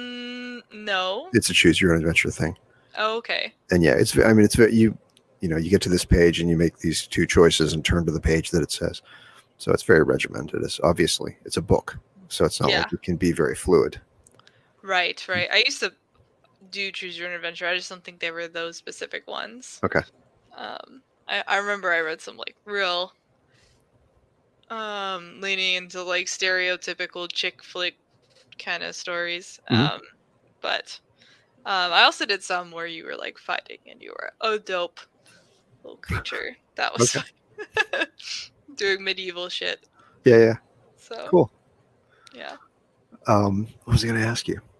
No. It's a choose your own adventure thing. Oh, okay. And yeah, it's very, you get to this page and you make these 2 choices and turn to the page that it says. So it's very regimented. It's a book, so it's not like it can be very fluid. Right. I used to do choose your own adventure. I just don't think they were those specific ones. Okay. I remember I read some like real leaning into like stereotypical chick flick kind of stories. But I also did some where you were like fighting and you were a dope little creature that was doing medieval shit. Yeah. So cool. Yeah. What was I going to ask you?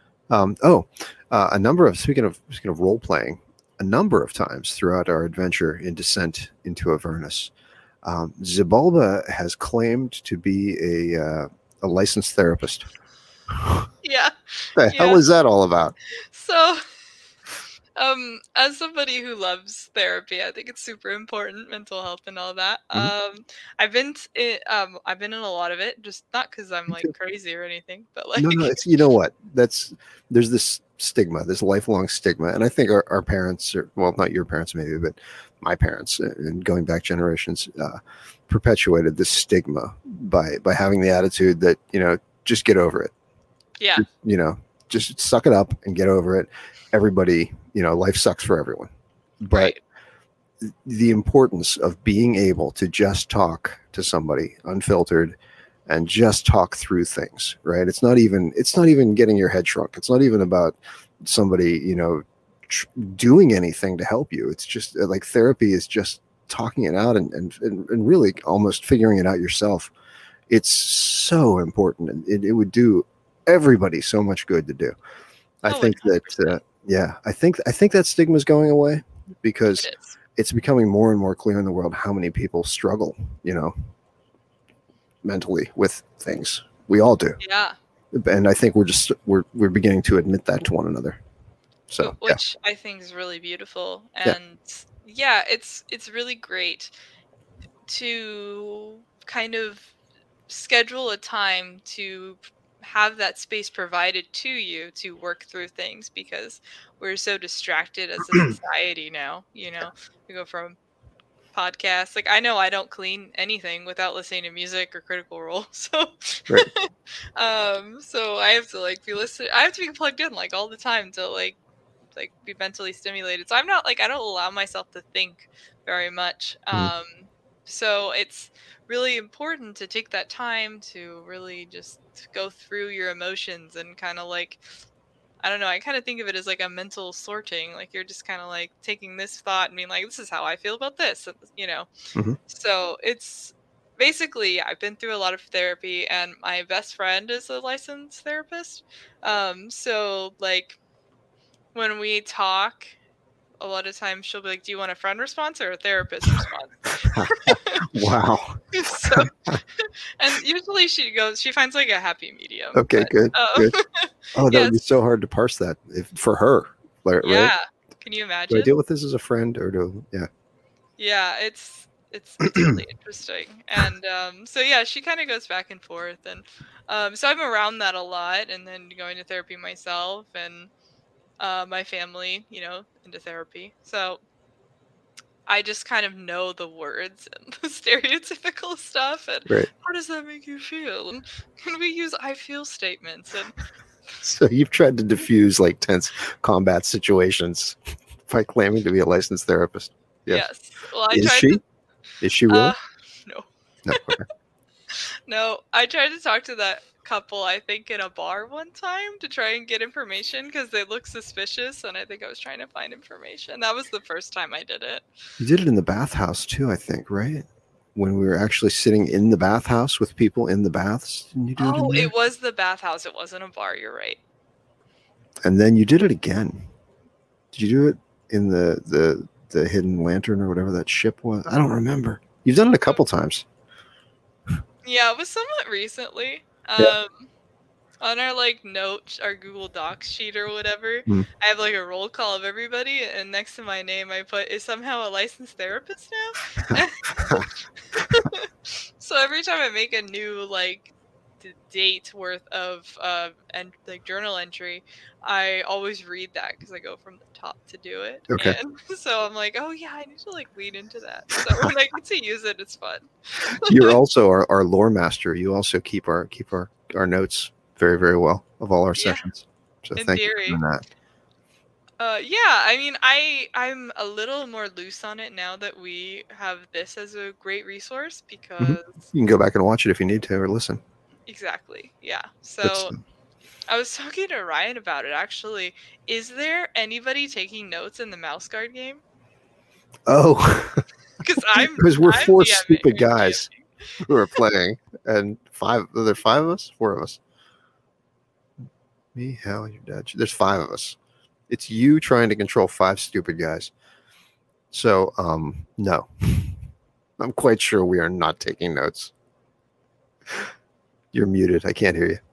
A number of speaking of role playing, a number of times throughout our adventure in Descent into Avernus, Xibalba has claimed to be a licensed therapist. Yeah. What the hell is that all about? So, as somebody who loves therapy, I think it's super important, mental health and all that. I've been in a lot of it, just not because I'm like crazy or anything, but like no, it's what there's this stigma, this lifelong stigma, and I think our parents, well, not your parents maybe, but my parents, and going back generations, perpetuated this stigma by having the attitude that just get over it. Yeah. Just suck it up and get over it. Everybody, life sucks for everyone. But the importance of being able to just talk to somebody unfiltered and just talk through things, right? It's not even getting your head shrunk. It's not even about somebody, doing anything to help you. It's just like therapy is just talking it out and really almost figuring it out yourself. It's so important, and it would do everybody so much good to do. I think 100%. I think that stigma is going away because it's becoming more and more clear in the world how many people struggle, mentally with things. We all do. Yeah. And I think we're beginning to admit that to one another. So, which I think is really beautiful. And it's really great to kind of schedule a time to have that space provided to you to work through things, because we're so distracted as a society now. We go from podcasts. Like, I know I don't clean anything without listening to music or Critical Role. So, so I have to be listening. I have to be plugged in all the time to be mentally stimulated. So I'm not I don't allow myself to think very much. So it's really important to take that time to really just go through your emotions and kind of I don't know, I kind of think of it as a mental sorting. You're just kind of taking this thought and being this is how I feel about this, So it's basically, I've been through a lot of therapy, and my best friend is a licensed therapist. So when we talk, a lot of times she'll be like, do you want a friend response or a therapist response? Wow. So, and usually she finds a happy medium. Okay, good. Good. Oh, that would be so hard to parse that for her. Right? Yeah. Can you imagine? Do I deal with this as a friend or Yeah, it's really interesting. And so she kind of goes back and forth, and so I'm around that a lot, and then going to therapy myself, and my family, into therapy. So I just kind of know the words and the stereotypical stuff, and how does that make you feel? And can we use I feel statements? And so you've tried to diffuse tense combat situations by claiming to be a licensed therapist. Yes. Well, Is she really? No. No. Okay. No, I tried to talk to that couple, I think, in a bar one time to try and get information because they look suspicious, and I think I was trying to find information. That was the first time I did it. You did it in the bathhouse too, I think, right? When we were actually sitting in the bathhouse with people in the baths. Didn't you do it was the bathhouse. It wasn't a bar. You're right. And then you did it again. Did you do it in the Hidden Lantern or whatever that ship was? I don't remember. You've done it a couple times. Yeah, it was somewhat recently. On our note, our Google Docs sheet or whatever, I have a roll call of everybody, and next to my name I put, is somehow a licensed therapist now? So every time I make a new date worth of and journal entry, I always read that because I go from the top to do it. Okay. And so I'm oh yeah, I need to lean into that. So when I get to use it, it's fun. You're also our lore master. You also keep our notes very, very well of all our sessions. So thank you for doing that. I mean, I'm a little more loose on it now that we have this as a great resource, because you can go back and watch it if you need to, or listen. Exactly. Yeah. So I was talking to Ryan about it, actually. Is there anybody taking notes in the Mouse Guard game? Oh. Because we're four stupid guys who are playing, and are there 5 of us? 4 of us. Me, Hal, your dad. There's 5 of us. It's you trying to control 5 stupid guys. So, no. I'm quite sure we are not taking notes. You're muted. I can't hear you.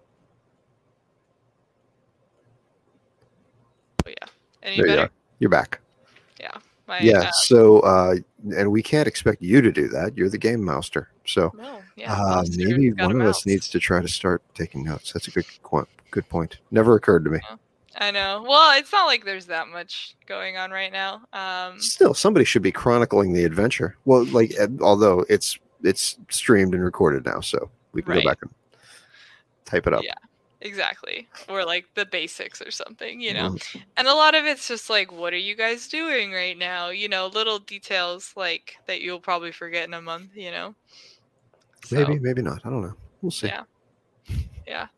Oh, yeah. Any better? You're back. Yeah. So, and we can't expect you to do that. You're the game master. So, maybe one of us needs to try to start taking notes. That's a good point. Never occurred to me. I know. Well, it's not like there's that much going on right now. Still, somebody should be chronicling the adventure. Well, although it's streamed and recorded now, so we can go back and type it up. Yeah. Exactly. Or like the basics or something, you know. Mm. And a lot of it's just like, what are you guys doing right now? You know, little details like that you'll probably forget in a month, you know. Maybe, So maybe not. I don't know. We'll see. yeah. Yeah.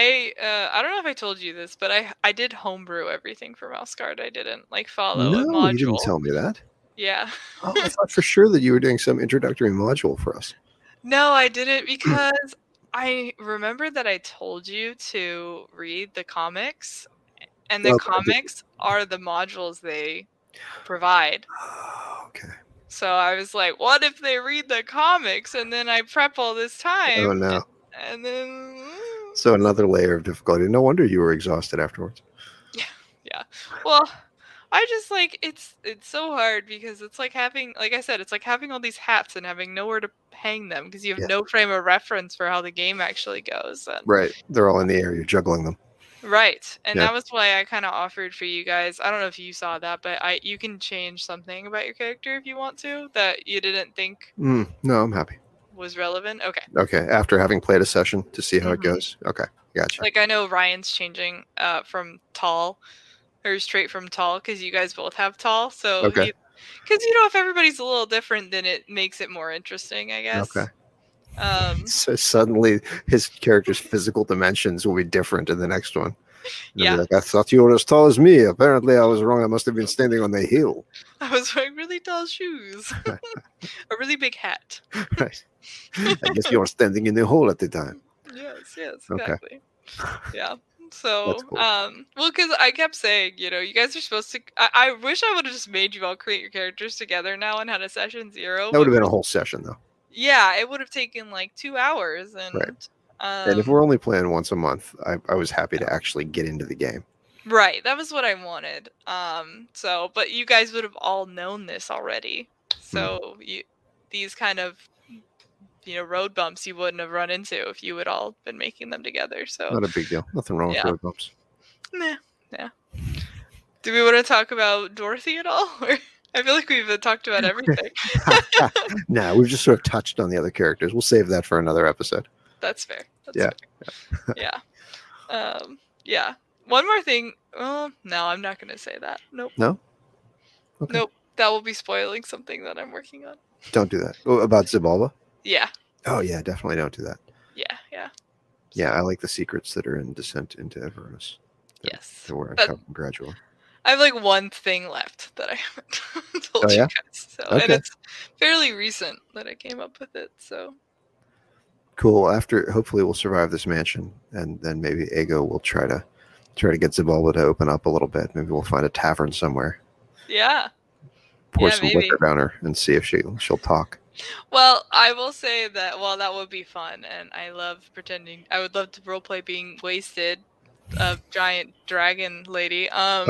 I don't know if I told you this, but I did homebrew everything for Mouse Guard. I didn't like follow a No, you didn't module. tell me that. Yeah. Oh, I thought for sure that you were doing some introductory module for us. No, I didn't because I remember that I told you to read the comics, and the Okay. comics are the modules they provide. Okay. So I was like, what if they read the comics and then I prep all this time? Oh no. And then So another layer of difficulty. No wonder you were exhausted afterwards. yeah. Well, I just like it's so hard because it's like having, like I said, it's like having all these hats and having nowhere to hang them because you have Yeah. no frame of reference for how the game actually goes. And Right. They're all in the air. You're juggling them. right. And Yeah. that was why I kind of offered for you guys. I don't know if you saw that, but you can change something about your character if you want to that you didn't think No, I'm happy. was relevant. Okay. Okay. After having played a session to see how it Mhm. goes. Okay. Gotcha. Like I know Ryan's changing from tall or straight from tall because you guys both have tall. So Okay. because you know if everybody's a little different, then it makes it more interesting, I guess. Okay. Um, So suddenly his character's physical dimensions will be different in the next one. He'll be yeah. like, I thought you were as tall as me. Apparently I was wrong. I must have been standing on the hill. I was wearing really tall shoes, a really big hat. Right. I guess you were standing in the hole at the time. Yes, Okay. exactly. Yeah. So, That's cool. well, because I kept saying, you know, you guys are supposed to. I wish I would have just made you all create your characters together now and had a session 0. That would have been a whole session, though. Yeah, it would have taken like 2 hours, and Right. And if we're only playing once a month, I was happy to actually get into the game. right, that was what I wanted. So, but you guys would have all known this already. So these kind of, you know, road bumps you wouldn't have run into if you had all been making them together. So Not a big deal. Nothing wrong with road bumps. Nah, yeah. Do we want to talk about Dorothy at all? Or I feel like we've talked about everything. No, we've just sort of touched on the other characters. We'll save that for another episode. That's fair. That's Yeah. fair. Yeah. Yeah. One more thing. Oh, no, I'm not going to say that. Nope. No? Okay. Nope. That will be spoiling something that I'm working on. Don't do that. Oh, about Xibalba? Yeah. Oh, yeah, definitely don't do that. Yeah. Yeah, I like the secrets that are in Descent into Avernus. Yes. That we're uncovering gradually. I have like one thing left that I haven't told you guys. So, Okay. and it's fairly recent that I came up with it. So Cool. After, hopefully we'll survive this mansion, and then maybe Ego will try to get Xibalba to open up a little bit. Maybe we'll find a tavern somewhere. yeah. Pour Yeah, some maybe. liquor down her and see if she'll talk. Well, I will say that that would be fun, and I love pretending. I would love to roleplay being wasted, a giant dragon lady.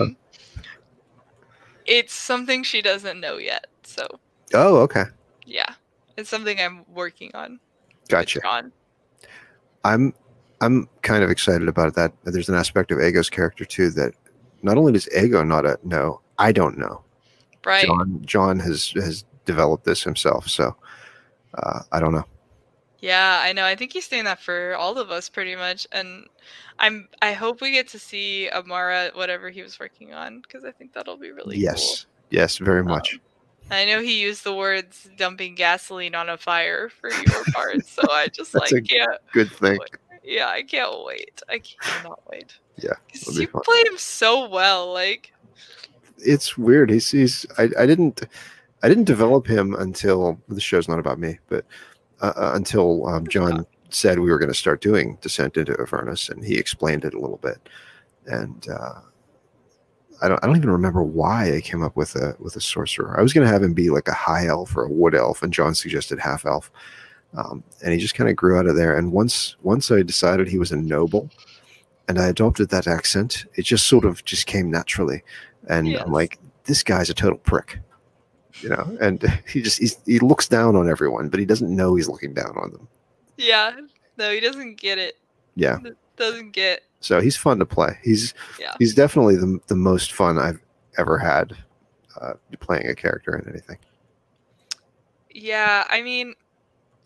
It's something she doesn't know yet, so Oh, okay. yeah, it's something I'm working on. Gotcha. On. I'm kind of excited about that. There's an aspect of Ego's character too that not only does Ego not know, I don't know. Right. John has developed this himself, so I don't know. Yeah, I know. I think he's saying that for all of us pretty much, and I hope we get to see Amara whatever he was working on because I think that'll be really cool. Yes, very much. I know he used the words dumping gasoline on a fire for your part, so I just That's like can't. Good thing. Yeah, I can't wait. I cannot wait. Yeah, you played him so well. Like it's weird. I didn't develop him until the show's not about me, but until John said we were going to start doing Descent into Avernus, and he explained it a little bit, and I don't even remember why I came up with a sorcerer. I was going to have him be like a high elf or a wood elf, and John suggested half elf, and he just kind of grew out of there. And once I decided he was a noble, and I adopted that accent, it just sort of just came naturally. And yes. I'm like, this guy's a total prick, you know. And he looks down on everyone, but he doesn't know he's looking down on them. Yeah, no, he doesn't get it. Yeah, doesn't get. So he's fun to play. He's definitely the most fun I've ever had playing a character in anything. Yeah, I mean,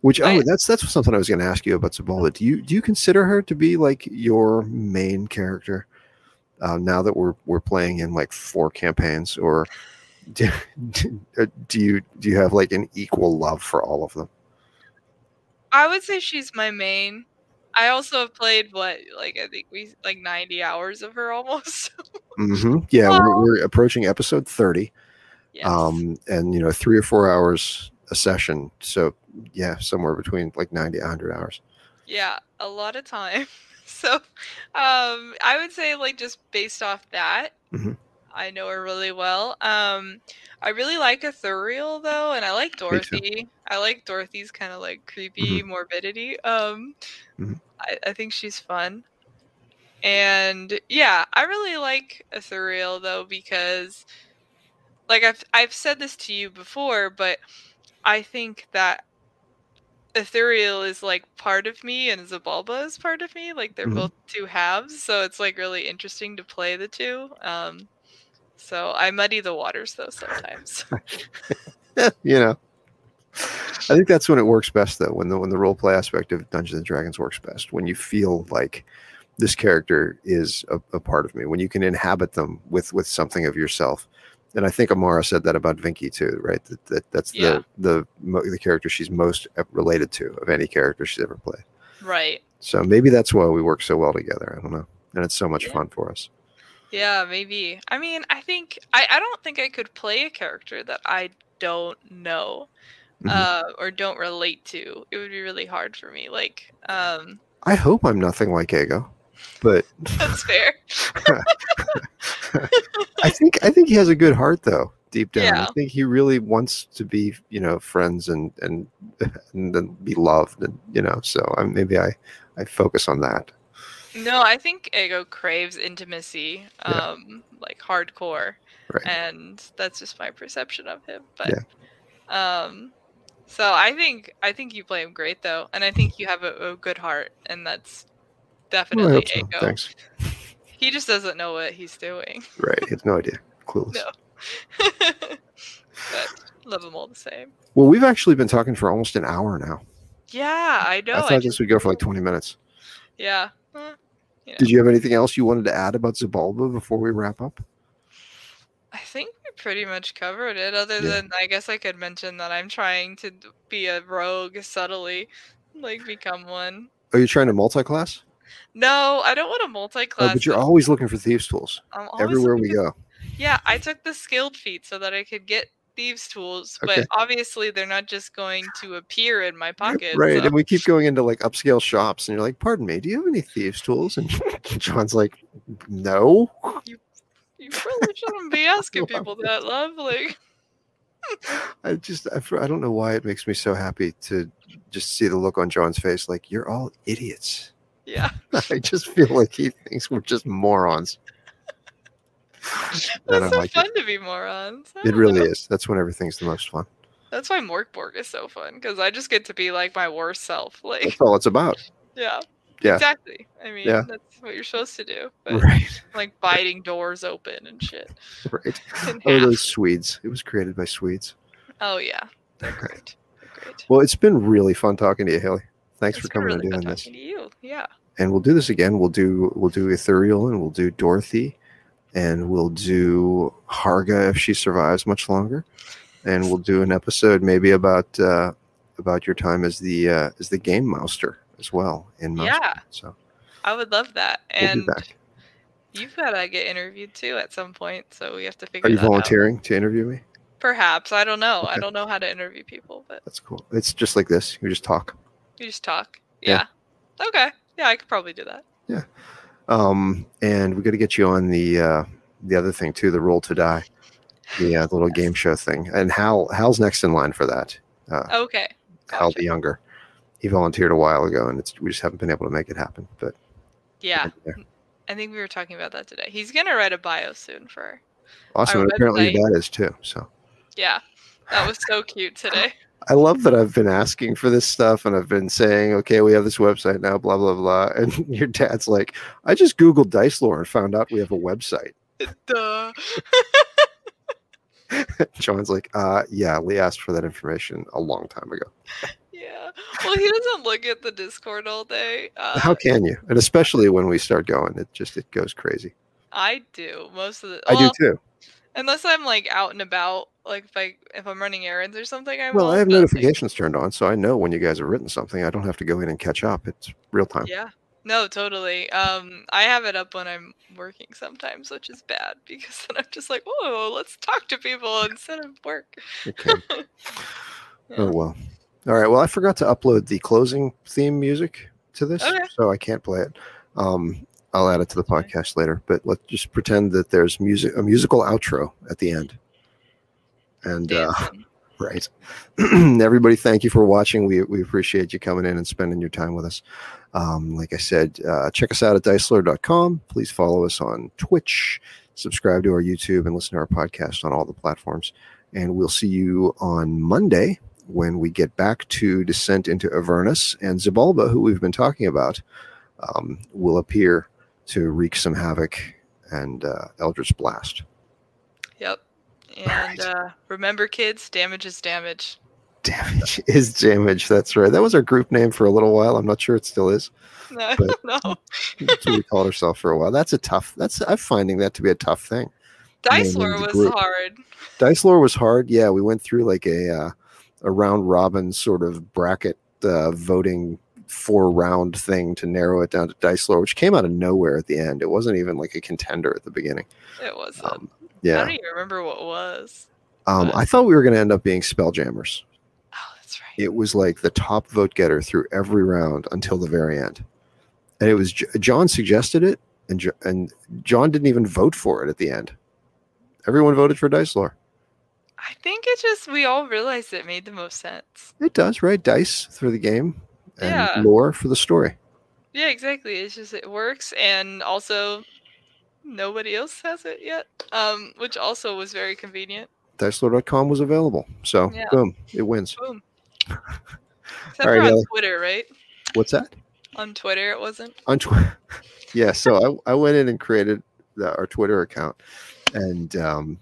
Which that's something I was going to ask you about Zabalba. Do you consider her to be like your main character now that we're playing in like 4 campaigns, or do you have like an equal love for all of them? I would say she's my main. I also have played I think 90 hours of her almost. Mm-hmm. Yeah, we're approaching episode 30. Yes. And 3 or 4 hours a session. So yeah, somewhere between like 90 to 100 hours. Yeah, a lot of time. So I would say like just based off that, mm-hmm. I know her really well. I really like Ithuriel though, and I like Dorothy. I like Dorothy's kind of like creepy morbidity. I think she's fun. And yeah, I really like Ithuriel though, because like I've said this to you before, but I think that Ithuriel is like part of me and Zabalba is part of me. Like they're both 2 halves, so it's like really interesting to play the 2. So I muddy the waters though sometimes. I think that's when it works best though, when the role play aspect of Dungeons and Dragons works best, when you feel like this character is a part of me, when you can inhabit them with something of yourself. And I think Amara said that about Vinky too, right? That's the character she's most related to of any character she's ever played. Right. So maybe that's why we work so well together. I don't know. And it's so much fun for us. Yeah, maybe. I mean, I think I don't think I could play a character that I don't know or don't relate to. It would be really hard for me. Like, I hope I'm nothing like Ego, but that's fair. I think he has a good heart though, deep down. Yeah. I think he really wants to be, friends and then be loved, and so maybe I focus on that. No, I think Ego craves intimacy, like hardcore, right. And that's just my perception of him. But so I think you play him great though, and I think you have a good heart, and that's definitely Ego. So. Thanks. He just doesn't know what he's doing. Right, he has no idea. Clueless. No. But love him all the same. Well, we've actually been talking for almost an hour now. Yeah, I know. I thought this would go for like 20 minutes. Yeah. Did you have anything else you wanted to add about Zabalba before we wrap up? I think we pretty much covered it, other than I guess I could mention that I'm trying to be a rogue subtly, like become one. Are you trying to multi-class? No, I don't want to multi-class. Oh, but you're always looking for thieves tools. Everywhere we go. Yeah, I took the skilled feat so that I could get thieves tools, but obviously they're not just going to appear in my pocket. Right, so. And we keep going into like upscale shops, and you're like, "Pardon me, do you have any thieves tools?" And John's like, "No." You really shouldn't be asking people that, love. Like, I don't know why it makes me so happy to just see the look on John's face, like you're all idiots. Yeah. I just feel like he thinks we're just morons. That's so fun to be morons. It really is. That's when everything's the most fun. That's why Morkborg is so fun, because I just get to be like my worst self. Like, that's all it's about. Yeah. Yeah. Exactly. I mean, that's what you're supposed to do. But, right. Like biting doors open and shit. Right. Oh, those Swedes. It was created by Swedes. Oh, yeah. They're great. Well, it's been really fun talking to you, Haley. Thanks for coming really and doing fun this. Talking to you. Yeah. And we'll do this again. We'll do Ithuriel, and we'll do Dorothy, and we'll do Harga if she survives much longer, and we'll do an episode maybe about your time as the game master as well in Mouse. Yeah. So I would love that. And we'll be back. You've got to get interviewed too at some point, so we have to figure. Are you volunteering to interview me? Perhaps. I don't know. Okay. I don't know how to interview people, but that's cool. It's just like this. You just talk. You just talk. Yeah. Okay. Yeah, I could probably do that. Yeah. And we got to get you on the other thing too, the Roll to Die, the little game show thing. And Hal's next in line for that. Okay. Gotcha. Hal the Younger. He volunteered a while ago, and we just haven't been able to make it happen. But yeah, I think we were talking about that today. He's gonna write a bio soon for. Awesome. And apparently your dad is too. So. Yeah, that was so cute today. I love that I've been asking for this stuff, and I've been saying, okay, we have this website now, blah, blah, blah. And your dad's like, I just Googled Dice Lore and found out we have a website. Duh. John's like, yeah, Lee asked for that information a long time ago. Yeah. Yeah. Well, he doesn't look at the Discord all day. How can you? And especially when we start going, it goes crazy. I do most of the. I do too. Unless I'm like out and about, like if I'm running errands or something, I Well, won't. I have but, notifications turned on, so I know when you guys have written something. I don't have to go in and catch up. It's real time. Yeah. No, totally. I have it up when I'm working sometimes, which is bad because then I'm just like, oh, let's talk to people instead of work. Okay. Yeah. Oh well. All right. Well, I forgot to upload the closing theme music to this, Okay. so I can't play it. I'll add it to the podcast later, but let's just pretend that there's a musical outro at the end. And right. Everybody, thank you for watching. We appreciate you coming in and spending your time with us. Like I said, check us out at dicelore.com. Please follow us on Twitch, subscribe to our YouTube, and listen to our podcast on all the platforms. And we'll see you on Monday when we get back to Descent into Avernus, and Xibalba, who we've been talking about, will appear to wreak some havoc and Eldritch Blast. Yep. And remember, kids, damage is damage. Damage is damage. That's right. That was our group name for a little while. I'm not sure it still is. No. That's what we called ourselves for a while. I'm finding that to be a tough thing. Dice Lore was hard. Dice Lore was hard. Yeah, we went through like a round robin sort of bracket voting 4-round thing to narrow it down to Dice Lore, which came out of nowhere at the end. It wasn't even like a contender at the beginning. It wasn't. Yeah. I don't even remember what it was. I thought we were going to end up being Spelljammers. Oh, that's right. It was like the top vote getter through every round until the very end. And it was John suggested it, and John didn't even vote for it at the end. Everyone voted for Dice Lore. I think we all realized it made the most sense. It does, right? Dice for the game and lore for the story. Yeah, exactly. It's just, it works, and also nobody else has it yet, which also was very convenient. Dicelore.com was available. So, boom, it wins. Boom. Except for on Twitter, right? What's that? On Twitter, it wasn't? On Twitter. Yeah, so I went in and created our Twitter account, and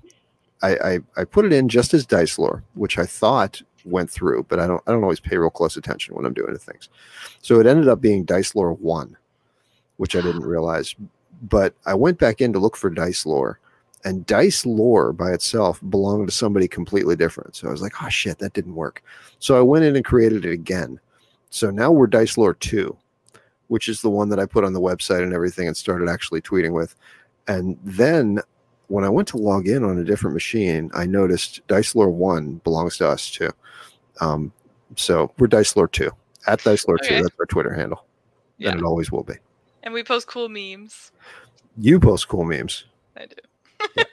I put it in just as Dice Lore, which I thought went through, but I don't always pay real close attention when I'm doing things. So it ended up being Dice Lore 1, which I didn't realize. But I went back in to look for Dice Lore, and Dice Lore by itself belonged to somebody completely different. So I was like, oh shit, that didn't work. So I went in and created it again. So now we're Dice Lore 2, which is the one that I put on the website and everything and started actually tweeting with. And then when I went to log in on a different machine, I noticed Dice Lore 1 belongs to us too. So we're Dice Lore 2. At Dice Lore 2, that's our Twitter handle. Yeah. And it always will be. And we post cool memes. You post cool memes. I do. Yeah.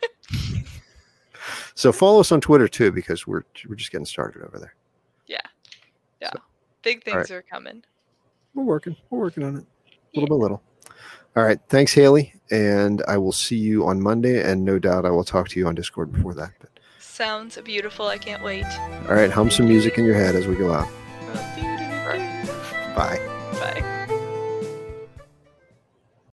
So follow us on Twitter too, because we're just getting started over there. Yeah. Yeah. So, big things are coming. We're working on it. Little by little. All right. Thanks, Haley. And I will see you on Monday. And no doubt I will talk to you on Discord before that. But sounds beautiful. I can't wait. All right. Hum some music in your head as we go out. All right. Bye.